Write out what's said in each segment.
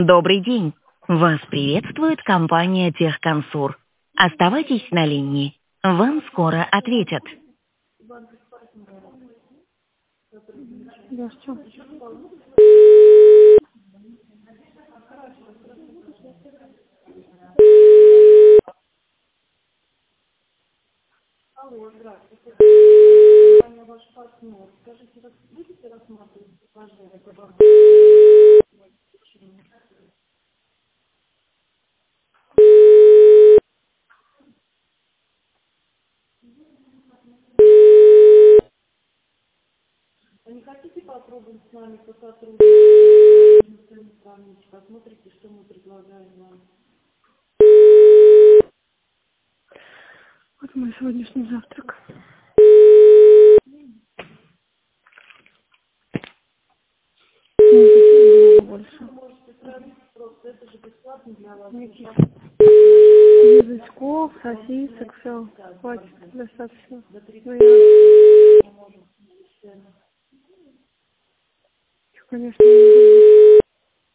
Добрый день. Вас приветствует компания Техконсур. Оставайтесь на линии. Вам скоро ответят. Да, что? Алло, здравствуйте. Компания «Ваш партнер». Скажите, вы будете рассматривать предложение по обучению? А не хотите попробовать с нами посотрудничать, сравнить, посмотрите, что мы предлагаем вам? Вот мой сегодняшний завтрак. Не было больше. Вы можете сравнить просто, это же бесплатно для вас. Никаких язычков, сосисок, все. Хватит, достаточно. Ну, конечно, не буду.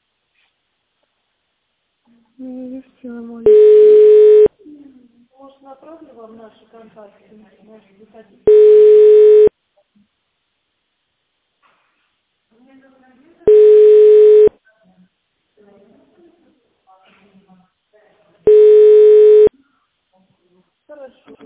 Ну, не сила моя. Может, направлю вам наши контакты? Может, вы хотите?